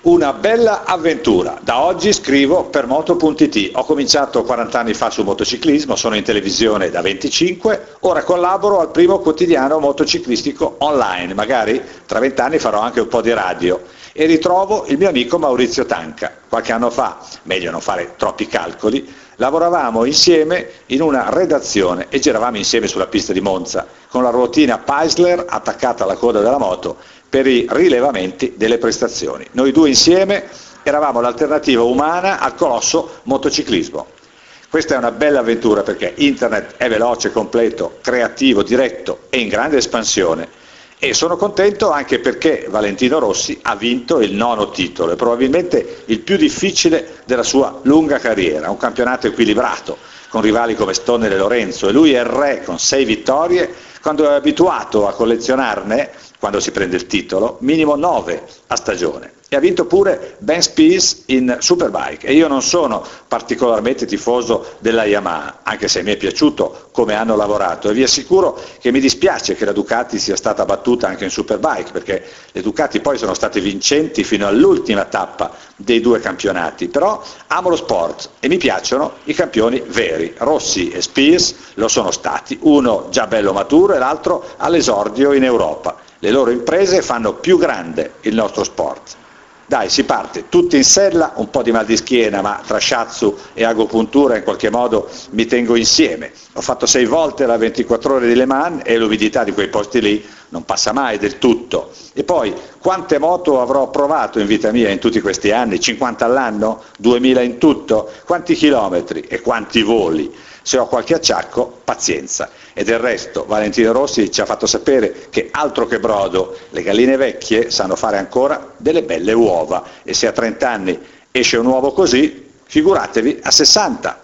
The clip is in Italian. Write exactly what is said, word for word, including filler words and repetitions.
Una bella avventura. Da oggi scrivo per moto punto it. Ho cominciato quaranta anni fa su motociclismo, sono in televisione da venticinque, ora collaboro al primo quotidiano motociclistico online, magari tra vent'anni farò anche un po' di radio e ritrovo il mio amico Maurizio Tanca. Qualche anno fa, meglio non fare troppi calcoli, lavoravamo insieme in una redazione e giravamo insieme sulla pista di Monza con la ruotina Paisler attaccata alla coda della moto per i rilevamenti delle prestazioni. Noi due insieme eravamo l'alternativa umana al colosso motociclismo. Questa è una bella avventura perché internet è veloce, completo, creativo, diretto e in grande espansione. E sono contento anche perché Valentino Rossi ha vinto il nono titolo e probabilmente il più difficile della sua lunga carriera, un campionato equilibrato con rivali come Stoner e Lorenzo, e lui è il re con sei vittorie quando è abituato a collezionarne, quando si prende il titolo, minimo nove a stagione. E ha vinto pure Ben Spies in Superbike e io non sono particolarmente tifoso della Yamaha, anche se mi è piaciuto come hanno lavorato, e vi assicuro che mi dispiace che la Ducati sia stata battuta anche in Superbike, perché le Ducati poi sono state vincenti fino all'ultima tappa dei due campionati, però amo lo sport e mi piacciono i campioni veri. Rossi e Spies lo sono stati, uno già bello maturo e l'altro all'esordio in Europa. Le loro imprese fanno più grande il nostro sport. Dai, si parte, tutti in sella, un po' di mal di schiena, ma tra shiatsu e agopuntura in qualche modo mi tengo insieme. Ho fatto sei volte la ventiquattro ore di Le Mans e l'umidità di quei posti lì non passa mai del tutto. E poi, quante moto avrò provato in vita mia in tutti questi anni? cinquanta all'anno? duemila in tutto? Quanti chilometri e quanti voli? Se ho qualche acciacco, pazienza. E del resto Valentino Rossi ci ha fatto sapere che altro che brodo, le galline vecchie sanno fare ancora delle belle uova e se a trenta anni esce un uovo così, figuratevi a sessanta.